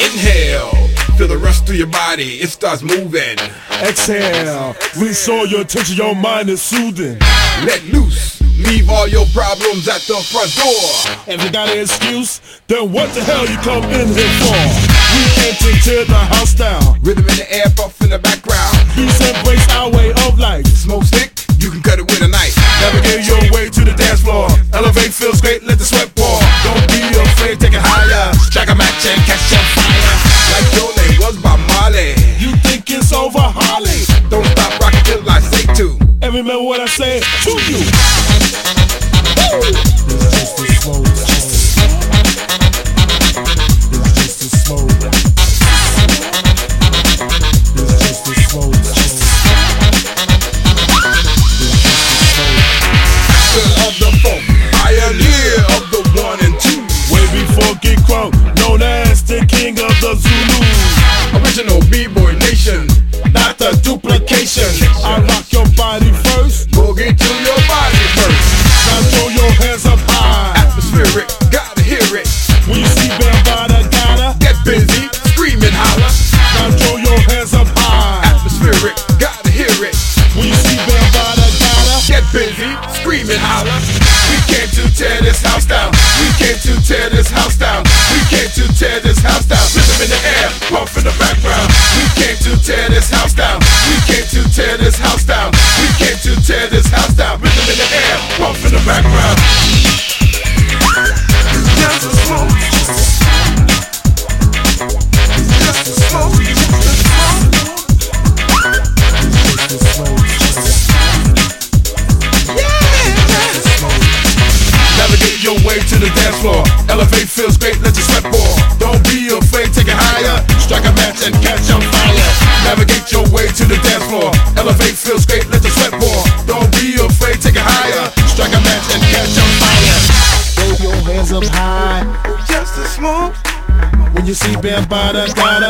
Inhale, feel the rush through your body, it starts moving. Exhale, restore your attention, your mind is soothing. Let loose, leave all your problems at the front door. If you got an excuse, then what the hell you come in here for? We came to tear the house down. Rhythm in the air, puff in the background. Please embrace our way of life. Smoke stick, you can cut it with a knife. Navigate your way to the dance floor. Elevate feels great, let the sweat pour. Don't be afraid, take it higher. Strike a match and catch on fire. Like your name was Bob Marley. You think it's over, Harley? Don't stop rocking till I say to. And remember what I said to you. Known as the king of the Zulu. Original B-boy nation, not the duplication. I rock your body first, boogie to your body first. Now throw your hands up high. Atmospheric, gotta hear it. When you see Bambaataa, gotta get busy, scream and holler. Now throw your hands up high. Atmospheric, gotta hear it. When you see Bambaataa, gotta get busy, scream and holler. We came to tear this house down. We came to tear this house down. We came to tear this house down. Rhythm in the air, pump in the background. We came to tear this house down. We came to tear this house down. We came to tear this house down. Rhythm in the air, pump in the background. Just a smoke. Just a smoke. Navigate your way to the dance floor. Elevate feels great, let your sweat pour. Don't be afraid, take it higher. Strike a match and catch on fire. Navigate your way to the dance floor. Elevate feels great, let your sweat pour. Don't be afraid, take it higher. Strike a match and catch on fire. Throw your hands up high. Just a smoke. When you see Bambaataa, gotta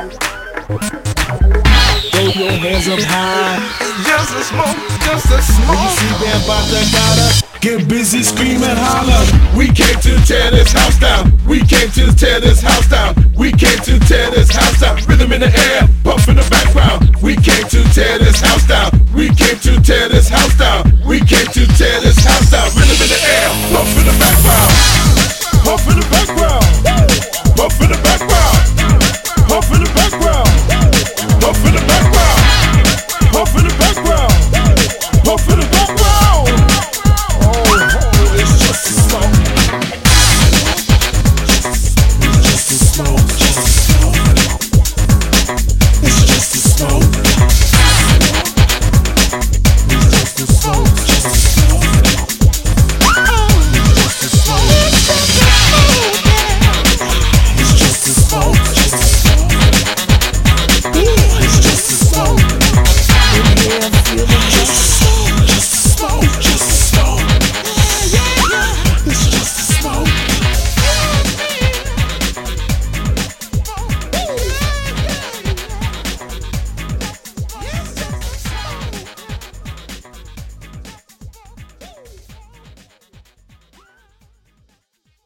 throw your hands up high. Just a smoke, just a smoke. When you see Bambaataa, gotta get busy, scream and holler. We came to tear this house down. We came to tear this house down. We came to tear this house down. Rhythm in the air, puff in the background. We came to tear this house down. We came to tear this house down. We came to tear this house down.